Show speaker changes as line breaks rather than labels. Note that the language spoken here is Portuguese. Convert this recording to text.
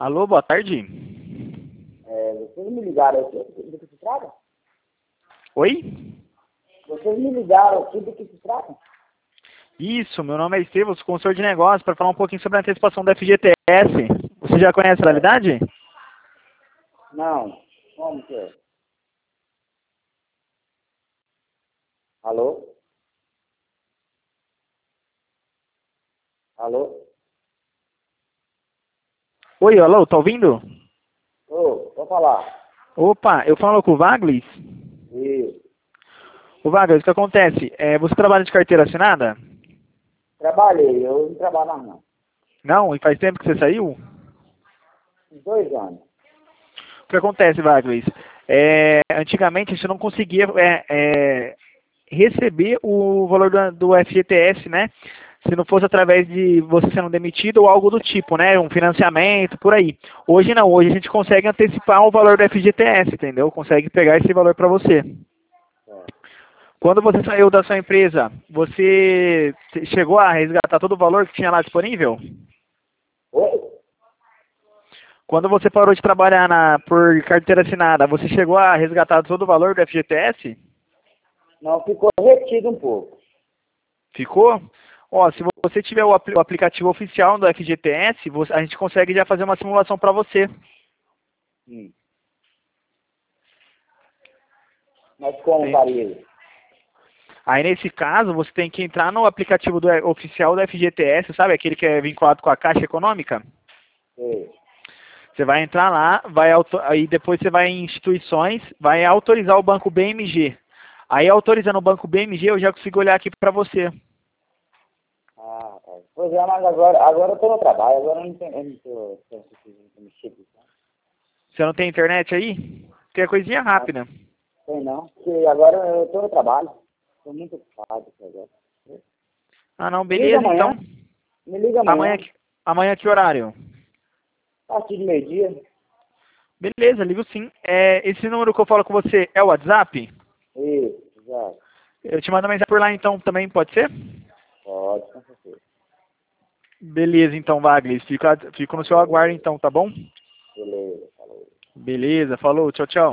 Alô, boa tarde.
Vocês me ligaram aqui, do que se trata?
Oi?
Vocês me ligaram aqui, do que se trata?
Isso, meu nome é Estevam, sou consultor de negócios para falar um pouquinho sobre a antecipação da FGTS. Você já conhece a realidade?
Não. Como que é? Alô? Alô?
Oi, alô, tá ouvindo?
Ô, vou falar.
Opa, eu falo com o Vaglis.
Isso.
O Vaglis, o que acontece? Você trabalha de carteira assinada?
Trabalhei, eu não trabalho mais não.
Não? E faz tempo que você saiu?
Uns 2 anos.
O que acontece, Vaglis? Antigamente a gente não conseguia receber o valor do FGTS, né? Se não fosse através de você sendo demitido ou algo do tipo, né? Um financiamento, por aí. Hoje não, hoje a gente consegue antecipar o valor do FGTS, entendeu? Consegue pegar esse valor para você.
É.
Quando você saiu da sua empresa, você chegou a resgatar todo o valor que tinha lá disponível?
Oi?
Quando você parou de trabalhar por carteira assinada, você chegou a resgatar todo o valor do FGTS?
Não, ficou retido um pouco.
Ficou? Ó, se você tiver o aplicativo oficial do FGTS, a gente consegue já fazer uma simulação para você.
Hum. Mas como
Sim.
faria isso?
Aí, nesse caso, você tem que entrar no aplicativo oficial do FGTS, sabe? Aquele que é vinculado com a Caixa Econômica.
Sei.
Você vai entrar lá, aí depois você vai em instituições, vai autorizar o banco BMG. Aí, autorizando o banco BMG, eu já consigo olhar aqui para você.
Ah, tá. Pois é, mas agora eu tô no trabalho, agora eu não tô mexendo.
Você não tem internet aí? Que é coisinha rápida.
Sei não, porque agora eu tô no trabalho. Tô muito ocupado aqui agora.
Ah, não,
Me liga
beleza, então.
amanhã. Me liga
Amanhã,
amanhã.
amanhã que horário?
A partir de meio-dia.
Beleza, ligo sim. Esse número que eu falo com você é o WhatsApp?
Isso, exato.
Eu te mando mensagem por lá então também, pode ser?
Pode, com certeza.
Beleza, então, Wagner. Fico no seu aguardo então, tá bom?
Beleza, falou.
Beleza, falou, tchau, tchau.